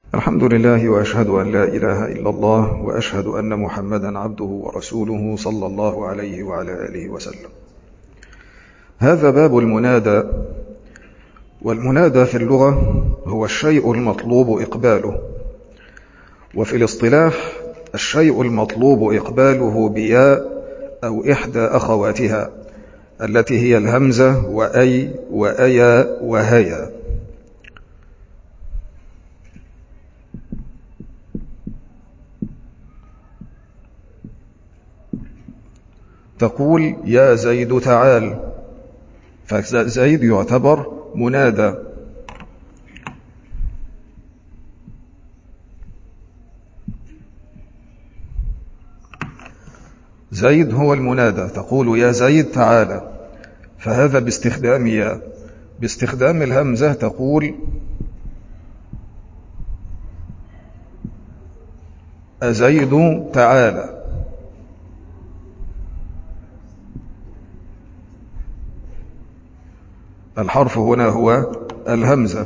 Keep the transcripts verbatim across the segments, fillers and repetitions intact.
الحمد لله وأشهد أن لا إله إلا الله وأشهد أن محمدا عبده ورسوله صلى الله عليه وعلى آله وسلم. هذا باب المنادى، والمنادى في اللغة هو الشيء المطلوب إقباله، وفي الاصطلاح الشيء المطلوب إقباله بياء أو إحدى أخواتها التي هي الهمزة وأي وأيا وهيا. تقول يا زيد تعال، فزيد يعتبر منادى. زيد هو المنادى، تقول يا زيد تعال، فهذا باستخدام يا. باستخدام الهمزة تقول أزيد تعال. الحرف هنا هو الهمزة.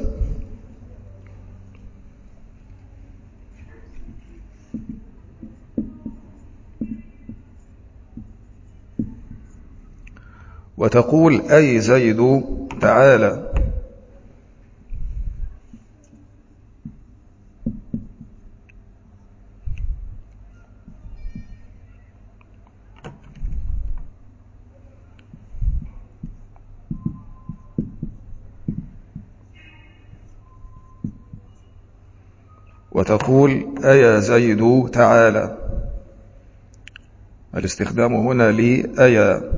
وتقول أي زيد تعالى. وتقول أيا زيد تعالى. الاستخدام هنا لأيا.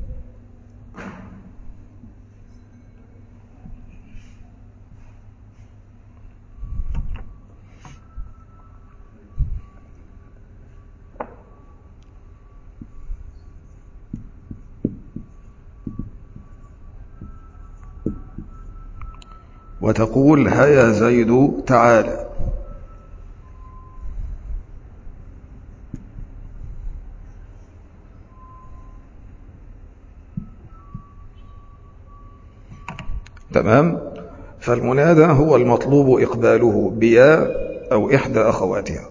وتقول هيا زيد تعالى. تمام. فالمنادى هو المطلوب إقباله بياء أو إحدى أخواتها.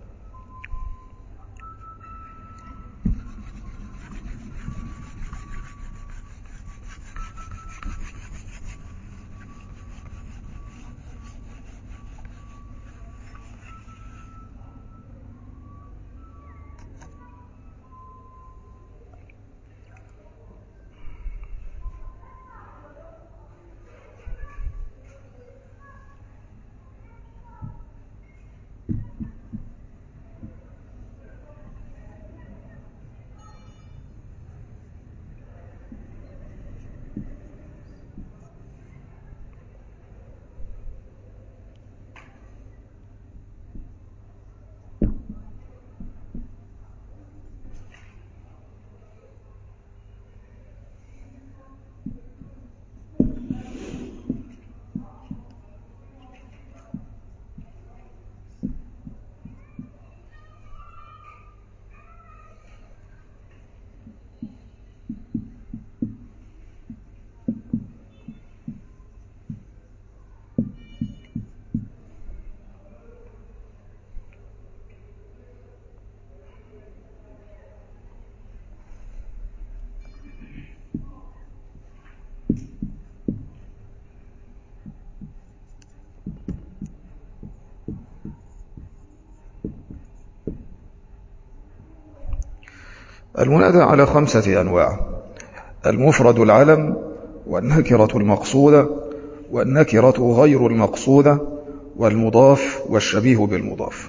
المنادى على خمسة أنواع: المفرد العلم، والنكرة المقصودة، والنكرة غير المقصودة، والمضاف، والشبيه بالمضاف.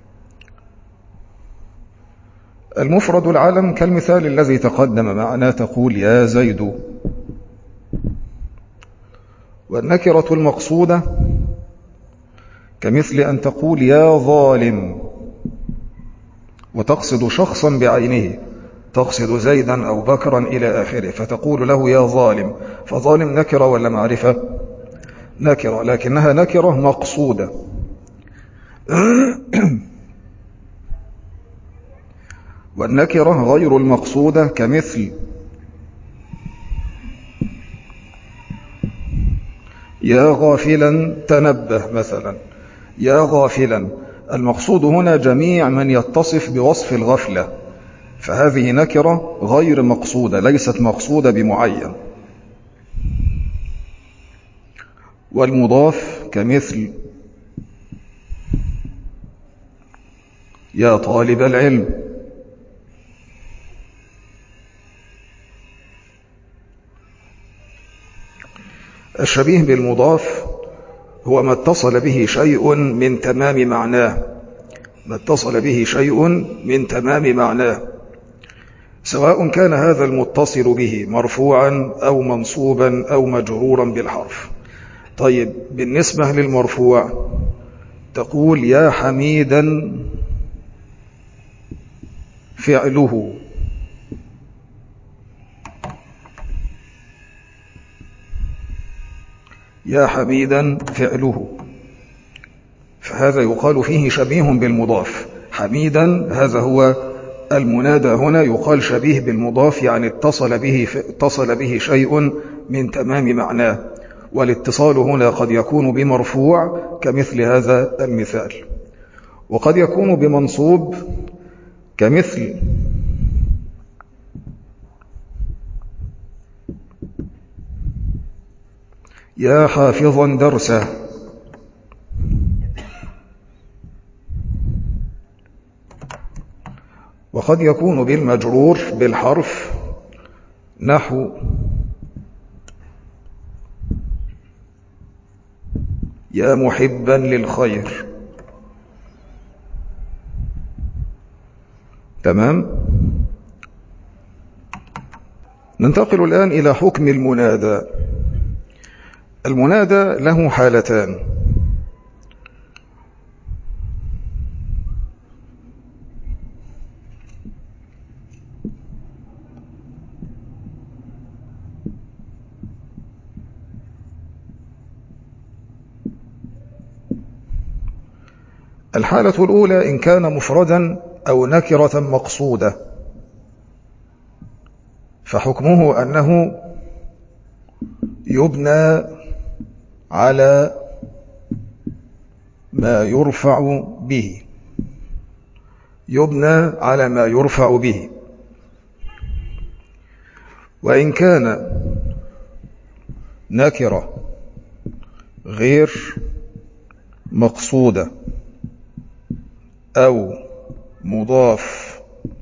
المفرد العلم كالمثال الذي تقدم معنا، تقول يا زيد. والنكرة المقصودة كمثل أن تقول يا ظالم، وتقصد شخصا بعينه، تقصد زيدا أو بكرا إلى آخره، فتقول له يا ظالم. فظالم نكرة ولا معرفة؟ نكرة، لكنها نكرة مقصودة. والنكرة غير المقصودة كمثل يا غافلا تنبه مثلا، يا غافلا. المقصود هنا جميع من يتصف بوصف الغفلة، فهذه نكرة غير مقصودة، ليست مقصودة بمعين. والمضاف كمثل يا طالب العلم. الشبيه بالمضاف هو ما اتصل به شيء من تمام معناه، ما اتصل به شيء من تمام معناه، سواء كان هذا المتصل به مرفوعا أو منصوبا أو مجرورا بالحرف. طيب بالنسبة للمرفوع تقول يا حميدا فعله، يا حميدا فعله، فهذا يقال فيه شبيه بالمضاف. حميدا هذا هو المنادى هنا، يقال شبيه بالمضاف، يعني اتصل به اتصل به شيء من تمام معناه. والاتصال هنا قد يكون بمرفوع كمثل هذا المثال، وقد يكون بمنصوب كمثل يا حافظا درسه، وقد يكون بالمجرور بالحرف نحو يا محبا للخير. تمام. ننتقل الآن إلى حكم المنادى. المنادى له حالتان. الحالة الأولى إن كان مفردا أو نكرة مقصودة، فحكمه أنه يبنى على ما يرفع به، يبنى على ما يرفع به. وإن كان نكرة غير مقصودة أو مضاف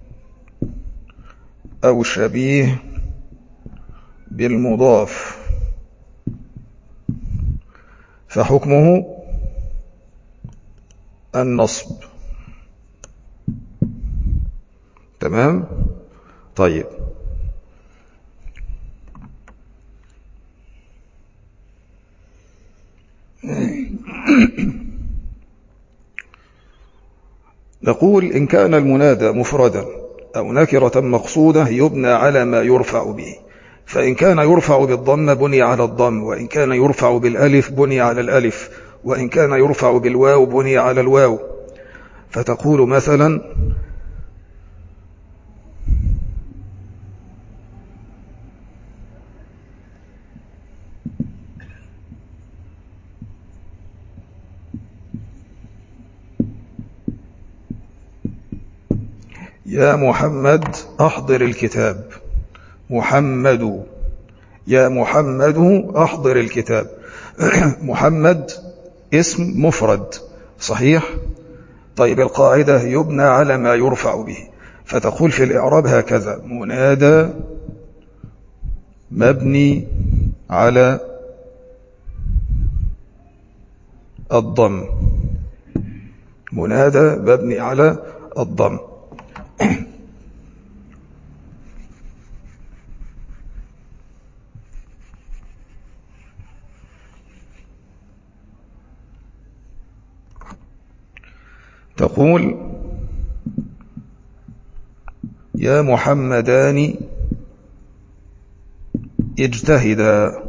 أو شبيه بالمضاف، فحكمه النصب. تمام. طيب نقول إن كان المنادى مفردا أو نكرة مقصودة يبنى على ما يرفع به، فإن كان يرفع بالضم بني على الضم، وإن كان يرفع بالألف بني على الألف، وإن كان يرفع بالواو بني على الواو. فتقول مثلا يا محمد أحضر الكتاب. محمد، يا محمد أحضر الكتاب. محمد اسم مفرد صحيح. طيب القاعدة يبنى على ما يرفع به، فتقول في الإعراب هكذا: منادى مبني على الضم، منادى مبني على الضم. تقول يا محمدان اجتهدا.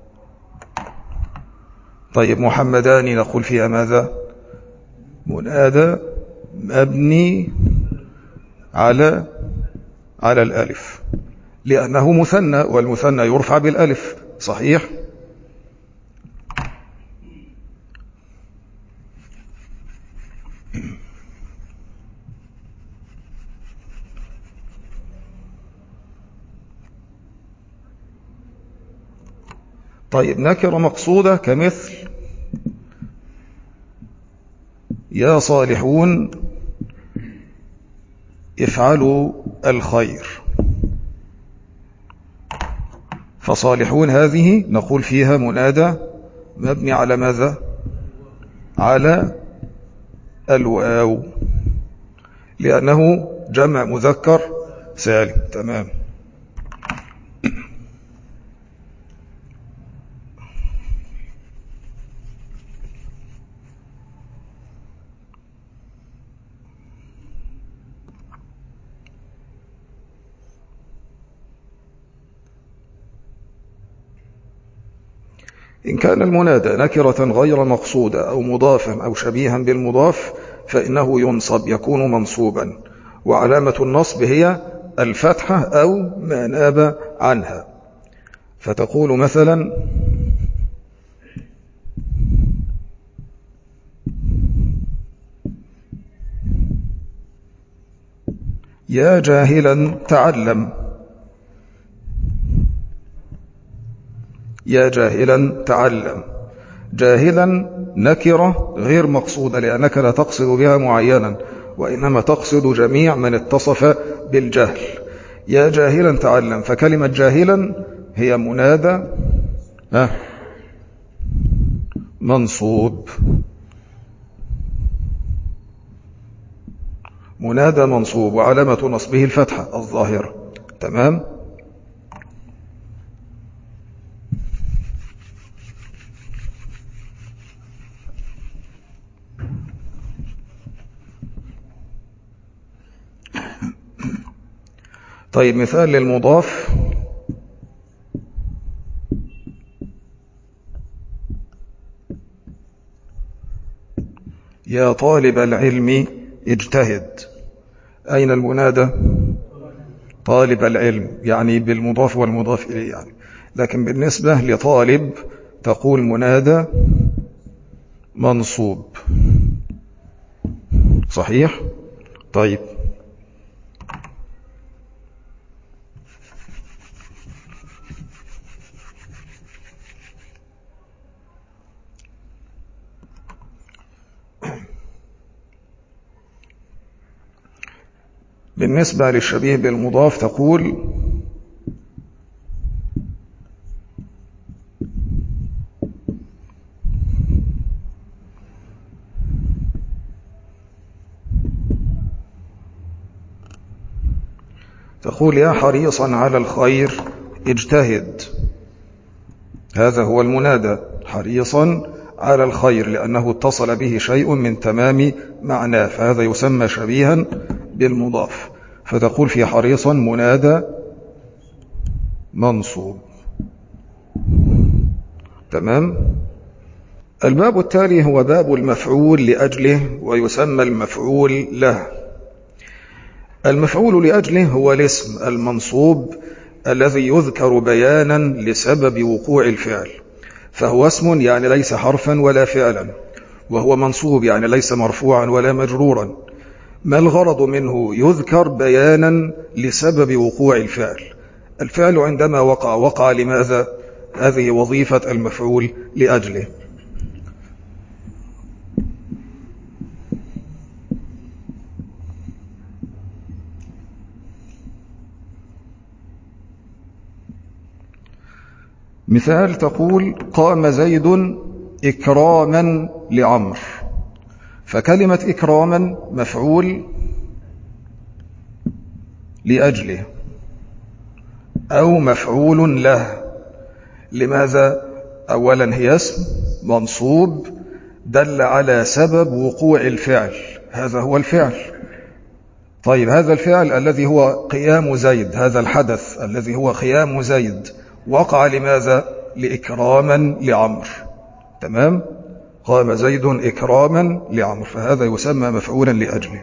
طيب محمدان نقول فيها ماذا؟ منادى مبني على على الألف، لأنه مثنى، والمثنى يرفع بالألف صحيح. طيب نكرة مقصودة كمثل يا صالحون افعلوا الخير. فصالحون هذه نقول فيها منادى مبني على ماذا؟ على الواو، لأنه جمع مذكر سالم. تمام. إن كان المنادى نكرة غير مقصودة أو مضافا أو شبيها بالمضاف فإنه ينصب، يكون منصوبا، وعلامة النصب هي الفتحة أو ما ناب عنها. فتقول مثلا يا جاهلا تعلم. يا جاهلا تعلم. جاهلا نكرة غير مقصودة لأنك لا تقصد بها معينا، وإنما تقصد جميع من اتصف بالجهل. يا جاهلا تعلم، فكلمة جاهلا هي منادى منصوب. منادى منصوب وعلامة نصبه الفتحة الظاهرة. تمام. طيب مثال للمضاف: يا طالب العلم اجتهد. أين المنادى؟ طالب العلم، يعني بالمضاف والمضاف إليه يعني. لكن بالنسبة لطالب تقول منادى منصوب. صحيح؟ طيب بالنسبة للشبيه بالمضاف تقول تقول يا حريصا على الخير اجتهد. هذا هو المنادى، حريصا على الخير، لأنه اتصل به شيء من تمام معناه، فهذا يسمى شبيها بالمضاف. فتقول في حريصا منادى منصوب. تمام. الباب التالي هو باب المفعول لأجله، ويسمى المفعول له. المفعول لأجله هو الاسم المنصوب الذي يذكر بيانا لسبب وقوع الفعل، فهو اسم يعني ليس حرفا ولا فعلا، وهو منصوب يعني ليس مرفوعا ولا مجرورا. ما الغرض منه؟ يذكر بيانا لسبب وقوع الفعل. الفعل عندما وقع وقع لماذا؟ هذه وظيفة المفعول لأجله. مثال تقول قام زيد إكراما لعمر. فكلمة إكراما مفعول لأجله أو مفعول له. لماذا؟ أولا هي اسم منصوب دل على سبب وقوع الفعل، هذا هو الفعل. طيب هذا الفعل الذي هو قيام زيد، هذا الحدث الذي هو قيام زيد وقع لماذا؟ لإكراما لعمر. تمام. قام زيد إكراما لعمر، فهذا يسمى مفعولا لأجله.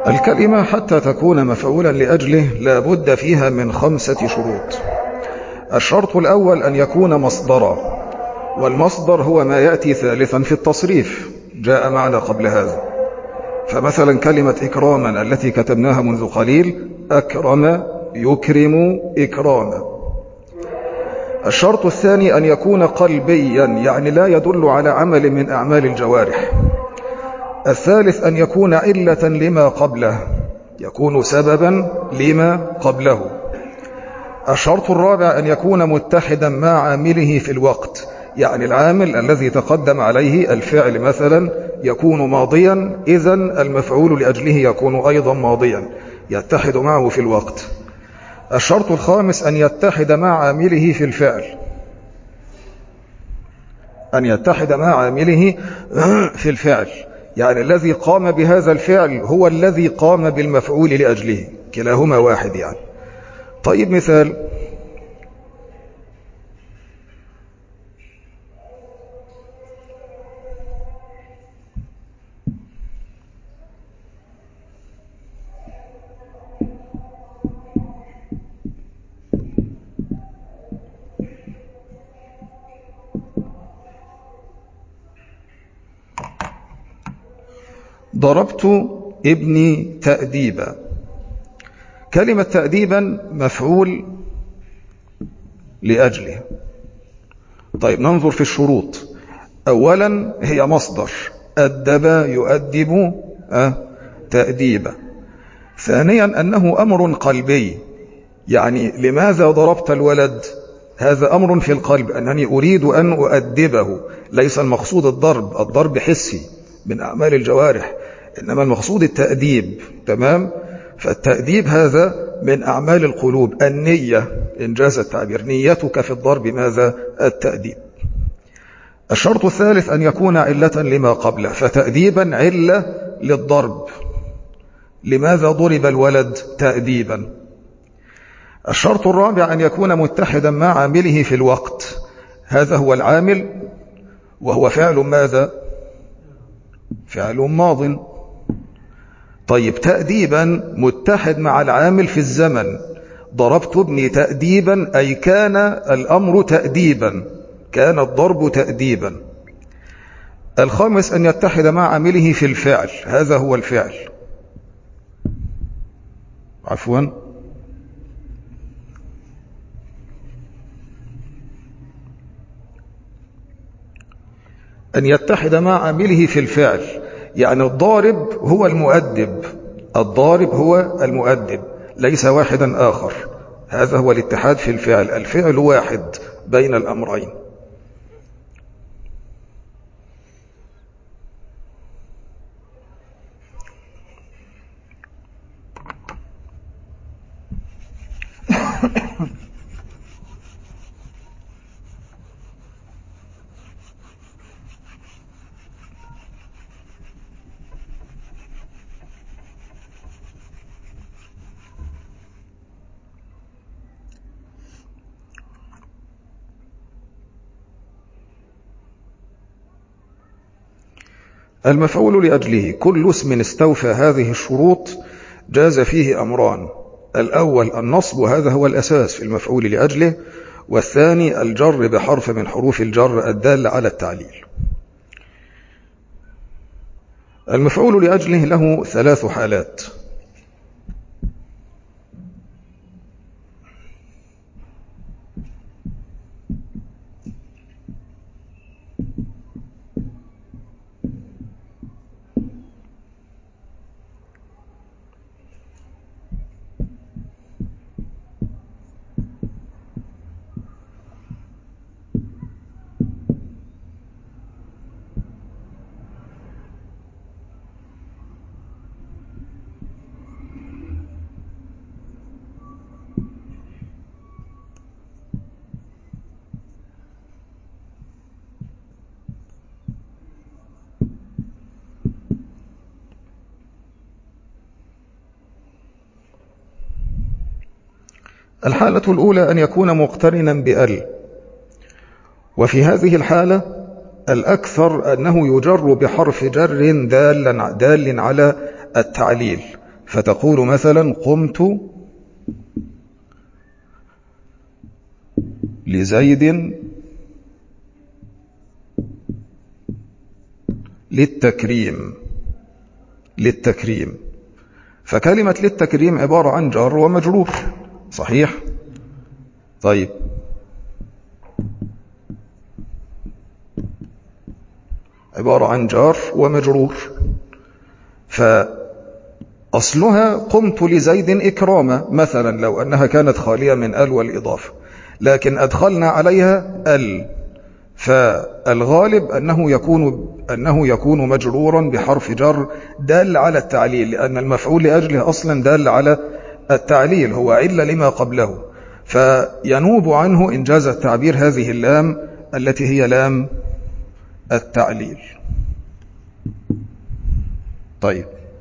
الكلمة حتى تكون مفعولا لأجله لا بد فيها من خمسة شروط. الشرط الأول أن يكون مصدرا، والمصدر هو ما يأتي ثالثا في التصريف، جاء معنا قبل هذا. فمثلا كلمة إكراما التي كتبناها منذ قليل، أكرم يكرم إكراما. الشرط الثاني أن يكون قلبيا، يعني لا يدل على عمل من أعمال الجوارح. الثالث أن يكون علة لما قبله، يكون سببا لما قبله. الشرط الرابع أن يكون متحدا مع عامله في الوقت، يعني العامل الذي تقدم عليه الفعل مثلا يكون ماضيا، إذن المفعول لأجله يكون أيضا ماضيا، يتحد معه في الوقت. الشرط الخامس أن يتحد مع عامله في الفعل، أن يتحد مع عامله في الفعل، يعني الذي قام بهذا الفعل هو الذي قام بالمفعول لأجله، كلاهما واحد يعني. طيب مثال: ضربت ابني تأديبا. كلمة تأديبا مفعول لأجله. طيب ننظر في الشروط. أولا هي مصدر، أدب يؤدب تأديبا. ثانيا أنه أمر قلبي، يعني لماذا ضربت الولد؟ هذا أمر في القلب، أنني أريد أن أؤدبه، ليس المقصود الضرب، الضرب حسي من أعمال الجوارح، إنما المقصود التأديب. تمام؟ فالتأديب هذا من أعمال القلوب، النية إنجاز التعبير، نيتك في الضرب ماذا؟ التأديب. الشرط الثالث أن يكون علة لما قبله، فتأديبا علة للضرب، لماذا ضرب الولد؟ تأديبا. الشرط الرابع أن يكون متحدا مع عامله في الوقت، هذا هو العامل وهو فعل ماذا؟ فعل ماض. طيب تأديبا متحد مع العامل في الزمن، ضربت ابني تأديبا أي كان الأمر تأديبا، كان الضرب تأديبا. الخامس أن يتحد مع عامله في الفعل، هذا هو الفعل. عفوا أن يتحد مع عامله في الفعل، يعني الضارب هو المؤدب، الضارب هو المؤدب، ليس واحدا آخر، هذا هو الاتحاد في الفعل، الفعل واحد بين الأمرين. المفعول لأجله كل اسم استوفى هذه الشروط جاز فيه أمران: الأول النصب، هذا هو الأساس في المفعول لأجله، والثاني الجر بحرف من حروف الجر الدالة على التعليل. المفعول لأجله له ثلاث حالات: الحالة الأولى أن يكون مقترنا بأل، وفي هذه الحالة الأكثر أنه يجر بحرف جر دال دال على التعليل، فتقول مثلا قمت لزيد للتكريم للتكريم فكلمة للتكريم عبارة عن جار ومجرور، صحيح؟ طيب، عبارة عن جار ومجرور، فأصلها قمت لزيد إكراما مثلا لو أنها كانت خالية من ال والإضافة، لكن أدخلنا عليها ال، فالغالب أنه يكون أنه يكون مجرورا بحرف جر دال على التعليل، لأن المفعول لأجله أصلا دال على التعليل، هو علة لما قبله، فينوب عنه إنجاز التعبير هذه اللام التي هي لام التعليل. طيب،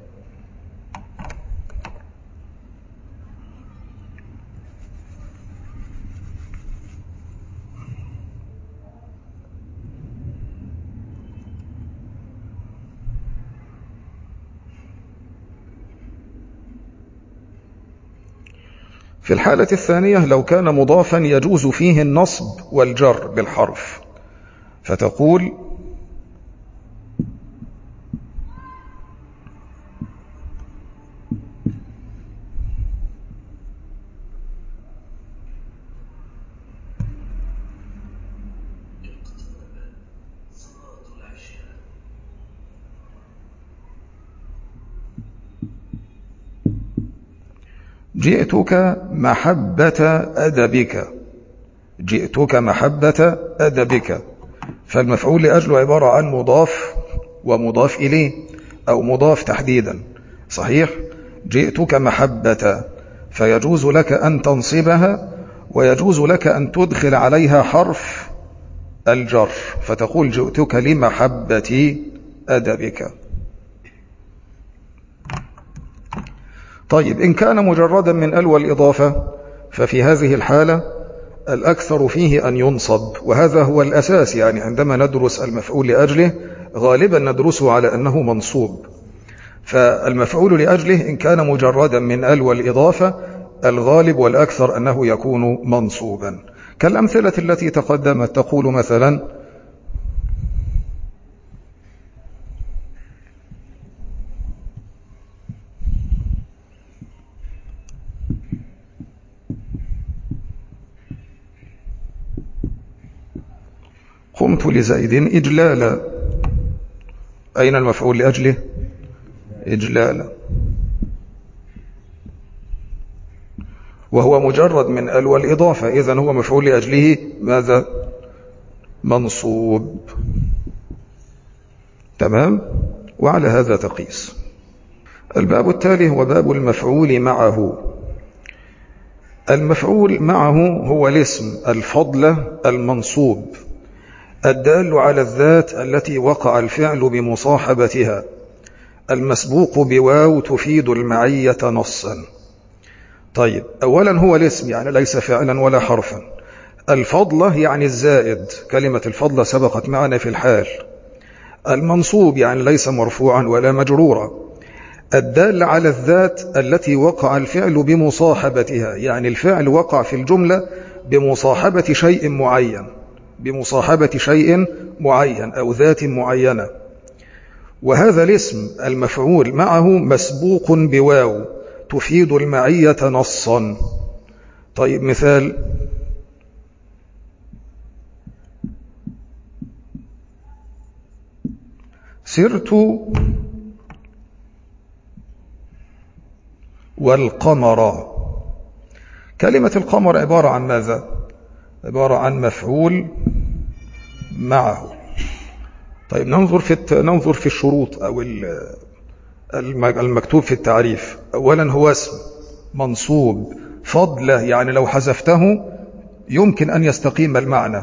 في الحالة الثانية لو كان مضافا يجوز فيه النصب والجر بالحرف، فتقول جئتك محبة أدبك، جئتك محبة أدبك، فالمفعول لأجله عبارة عن مضاف ومضاف إليه أو مضاف تحديدا، صحيح؟ جئتك محبة، فيجوز لك أن تنصبها ويجوز لك أن تدخل عليها حرف الجر، فتقول جئتك لمحبة أدبك. طيب، إن كان مجردا من ال والإضافة ففي هذه الحالة الأكثر فيه أن ينصب، وهذا هو الأساس، يعني عندما ندرس المفعول لأجله غالبا ندرسه على أنه منصوب، فالمفعول لأجله إن كان مجردا من ال والإضافة الغالب والأكثر أنه يكون منصوبا، كالأمثلة التي تقدمت، تقول مثلا قمت لزيد إجلالا، أين المفعول لأجله؟ إجلالا، وهو مجرد من ال والإضافة، إذن هو مفعول لأجله ماذا؟ منصوب. تمام؟ وعلى هذا تقيس. الباب التالي هو باب المفعول معه. المفعول معه هو الاسم الفضلة المنصوب الدال على الذات التي وقع الفعل بمصاحبتها، المسبوق بواو تفيد المعية نصا. طيب، أولا هو الاسم يعني ليس فعلا ولا حرفا، الفضلة يعني الزائد، كلمة الفضلة سبقت معنا في الحال، المنصوب يعني ليس مرفوعا ولا مجرورا، الدال على الذات التي وقع الفعل بمصاحبتها، يعني الفعل وقع في الجملة بمصاحبة شيء معين، بمصاحبة شيء معين أو ذات معينة، وهذا الاسم المفعول معه مسبوق بواو تفيد المعية نصا. طيب، مثال: سرت والقمر، كلمة القمر عبارة عن ماذا؟ عبارة عن مفعول معه. طيب، ننظر في الت... ننظر في الشروط أو المكتوب في التعريف. أولا هو اسم منصوب فضله، يعني لو حذفته يمكن أن يستقيم المعنى،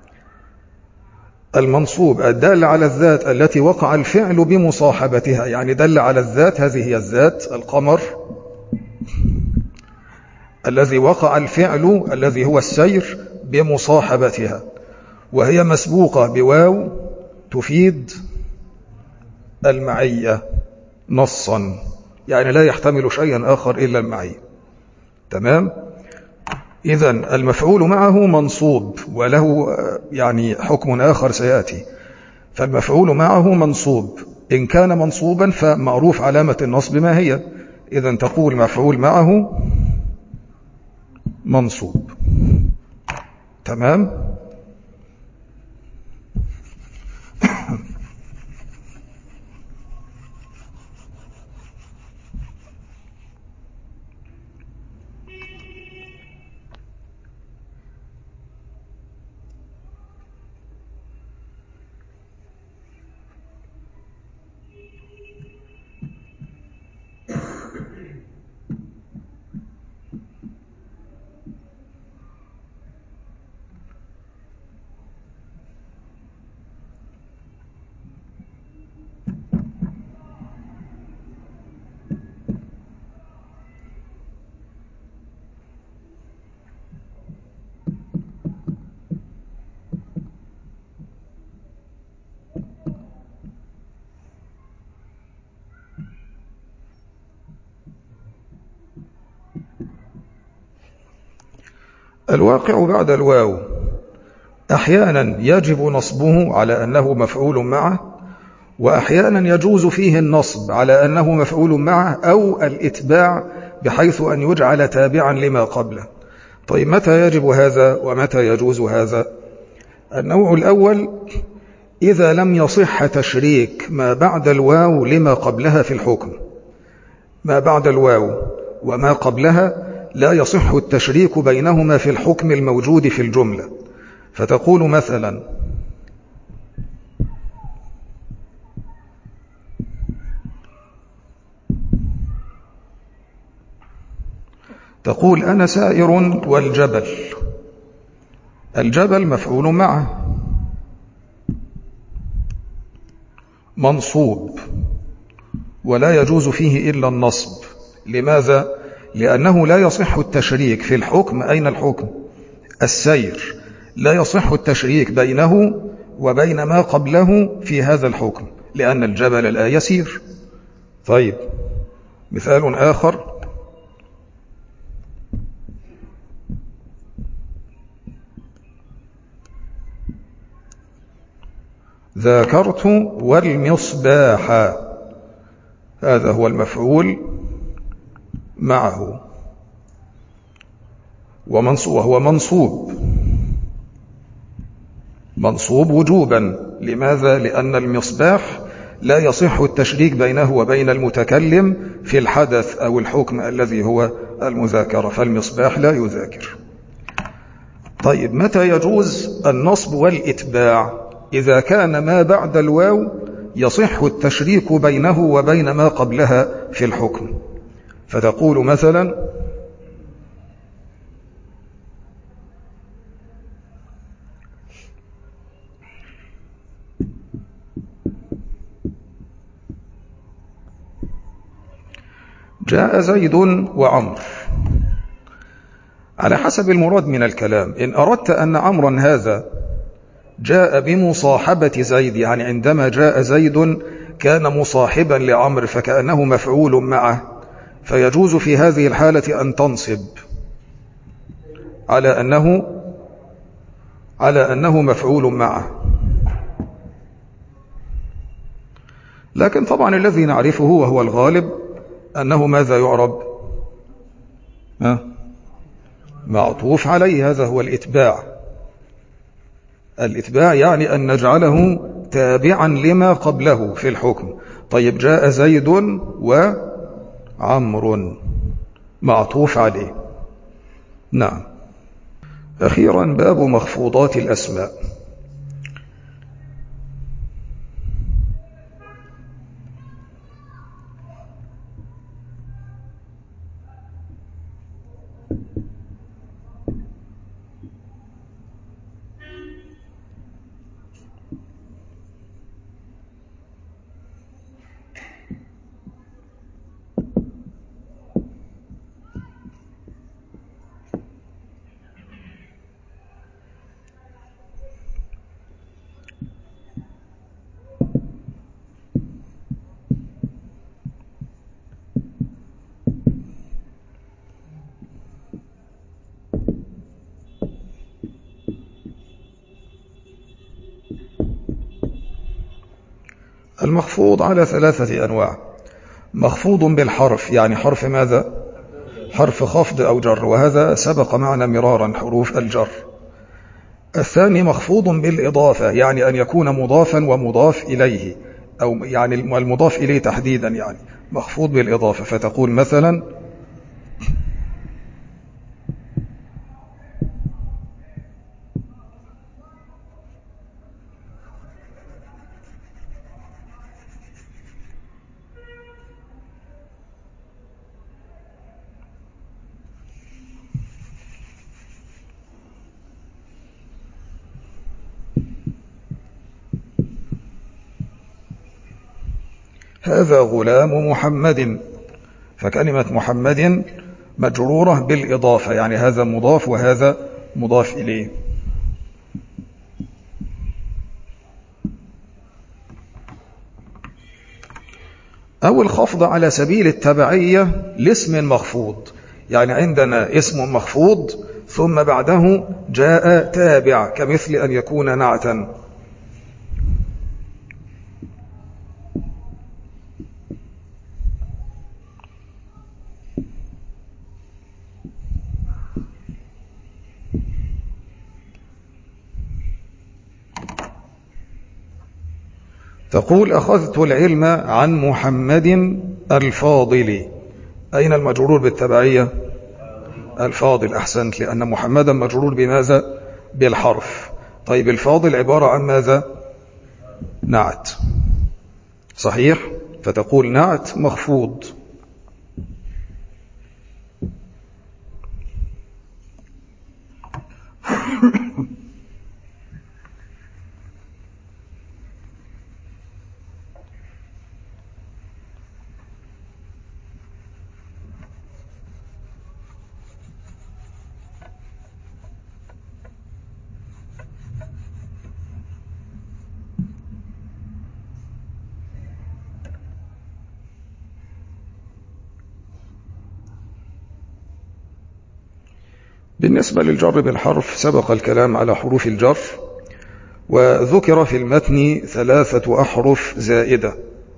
المنصوب الدال على الذات التي وقع الفعل بمصاحبتها، يعني دل على الذات، هذه هي الذات القمر الذي وقع الفعل الذي هو السير بمصاحبتها، وهي مسبوقة بواو تفيد المعية نصا. يعني لا يحتمل شيئا آخر إلا المعية. تمام؟ إذن المفعول معه منصوب وله يعني حكم آخر سيأتي. فالمفعول معه منصوب، إن كان منصوبا فمعروف علامة النصب ما هي. إذن تقول مفعول معه منصوب. تمام؟ الواقع بعد الواو أحيانا يجب نصبه على أنه مفعول معه، وأحيانا يجوز فيه النصب على أنه مفعول معه أو الإتباع بحيث أن يجعل تابعا لما قبله. طيب متى يجب هذا ومتى يجوز هذا؟ النوع الأول إذا لم يصح تشريك ما بعد الواو لما قبلها في الحكم. ما بعد الواو وما قبلها لا يصح التشريك بينهما في الحكم الموجود في الجملة. فتقول مثلا تقول أنا سائر والجبل. الجبل مفعول معه منصوب ولا يجوز فيه إلا النصب. لماذا؟ لأنه لا يصح التشريك في الحكم. أين الحكم؟ السير. لا يصح التشريك بينه وبين ما قبله في هذا الحكم لأن الجبل لا يسير. طيب مثال آخر ذاكرت والمصباح. هذا هو المفعول معه وهو منصوب منصوب وجوبا. لماذا؟ لأن المصباح لا يصح التشريك بينه وبين المتكلم في الحدث أو الحكم الذي هو المذاكرة، فالمصباح لا يذاكر. طيب متى يجوز النصب والإتباع؟ إذا كان ما بعد الواو يصح التشريك بينه وبين ما قبلها في الحكم. فتقول مثلا جاء زيد وعمر. على حسب المراد من الكلام، إن أردت أن عمرا هذا جاء بمصاحبة زيد، يعني عندما جاء زيد كان مصاحبا لعمر فكأنه مفعول معه، فيجوز في هذه الحالة أن تنصب على أنه على أنه مفعول معه. لكن طبعا الذي نعرفه وهو الغالب أنه ماذا يعرب؟ ها؟ معطوف عليه. هذا هو الإتباع. الإتباع يعني أن نجعله تابعا لما قبله في الحكم. طيب جاء زيد وعمر معطوف عليه. نعم. أخيرا باب مخفوضات الأسماء. المخفوض على ثلاثة أنواع. مخفوض بالحرف، يعني حرف ماذا؟ حرف خفض أو جر، وهذا سبق معنا مرارا حروف الجر. الثاني مخفوض بالإضافة، يعني أن يكون مضافا ومضاف إليه، أو يعني المضاف إليه تحديدا، يعني مخفوض بالإضافة، فتقول مثلا هذا غلام محمد، فكلمة محمد مجرورة بالإضافة، يعني هذا مضاف وهذا مضاف إليه. أو الخفض على سبيل التبعية لاسم مخفوض، يعني عندنا اسم مخفوض ثم بعده جاء تابع، كمثل أن يكون نعتا. تقول أخذت العلم عن محمد الفاضل. أين المجرور بالتبعية؟ الفاضل، أحسنت، لأن محمدا مجرور بماذا؟ بالحرف. طيب الفاضل عبارة عن ماذا؟ نعت، صحيح، فتقول نعت مخفوض. بالنسبة للجر بالحرف سبق الكلام على حروف الجر، وذكر في المتن ثلاثة أحرف زائدة.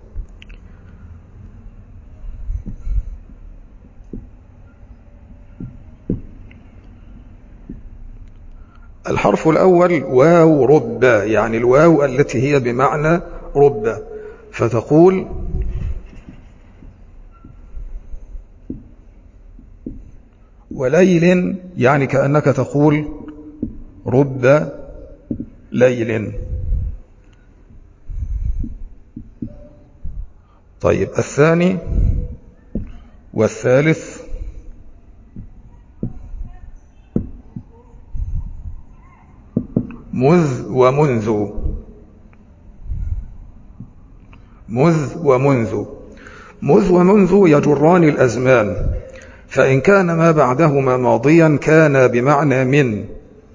الحرف الأول واو رب، يعني الواو التي هي بمعنى رب، فتقول وليل، يعني كأنك تقول رب ليل. طيب الثاني والثالث مذ ومنذ، مذ ومنذ. مذ ومنذ يجران الأزمان، فإن كان ما بعدهما ماضيا كان بمعنى من،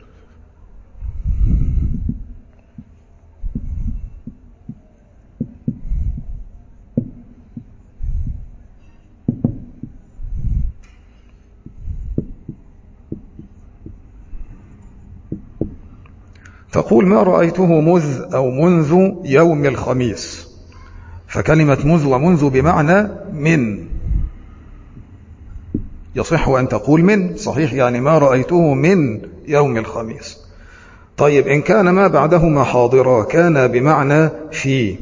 تقول ما رأيته مذ أو منذ يوم الخميس، فكلمة مذ ومنذ بمعنى من، يصح أن تقول من، صحيح، يعني ما رأيته من يوم الخميس. طيب إن كان ما بعدهما حاضرا كان بمعنى في.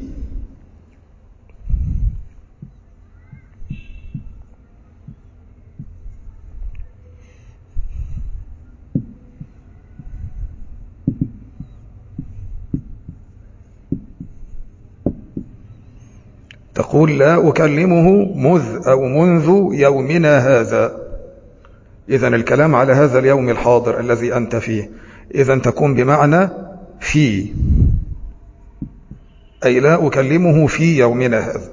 تقول لا أكلمه مذ أو منذ يومنا هذا، إذن الكلام على هذا اليوم الحاضر الذي أنت فيه، إذن تكون بمعنى في، أي لا أكلمه في يومنا هذا.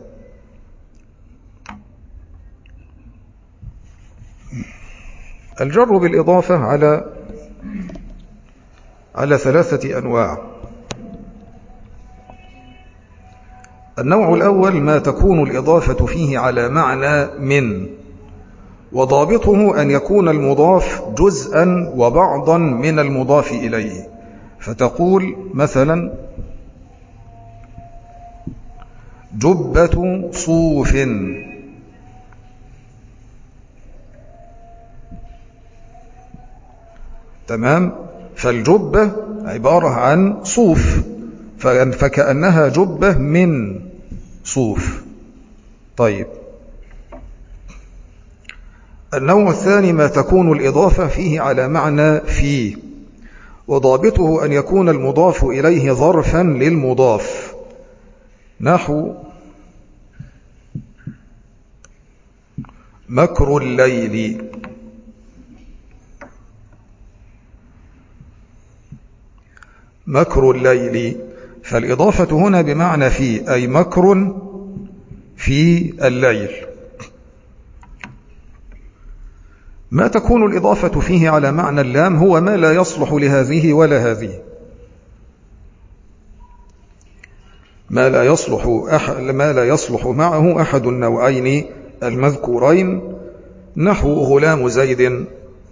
الجر بالإضافة على على ثلاثة أنواع. النوع الأول ما تكون الإضافة فيه على معنى من، وضابطه أن يكون المضاف جزءا وبعضا من المضاف إليه، فتقول مثلا جبة صوف. تمام. فالجبة عبارة عن صوف، فكأنها جبة من صوف. طيب، النوع الثاني ما تكون الإضافة فيه على معنى في، وضابطه أن يكون المضاف إليه ظرفا للمضاف، نحو مكر الليل. مكر الليل، فالإضافة هنا بمعنى في، أي مكر في الليل. ما تكون الإضافة فيه على معنى اللام هو ما لا يصلح لهذه ولا هذه، ما لا يصلح أح... ما لا يصلح معه أحد النوعين المذكورين، نحو غلام زيد.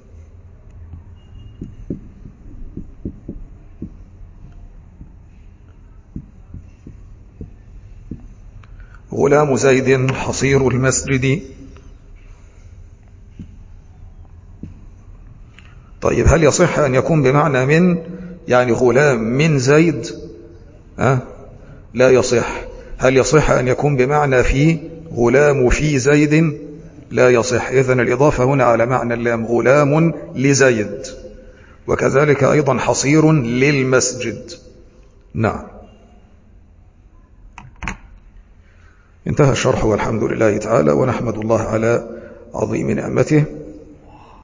غلام زيد حصير المسجد. طيب، هل يصح أن يكون بمعنى من، يعني غلام من زيد؟ أه؟ لا يصح. هل يصح أن يكون بمعنى في، غلام في زيد؟ لا يصح. إذن الإضافة هنا على معنى اللام، غلام لزيد، وكذلك أيضا حصير للمسجد. نعم. انتهى الشرح والحمد لله تعالى، ونحمد الله على عظيم نعمته.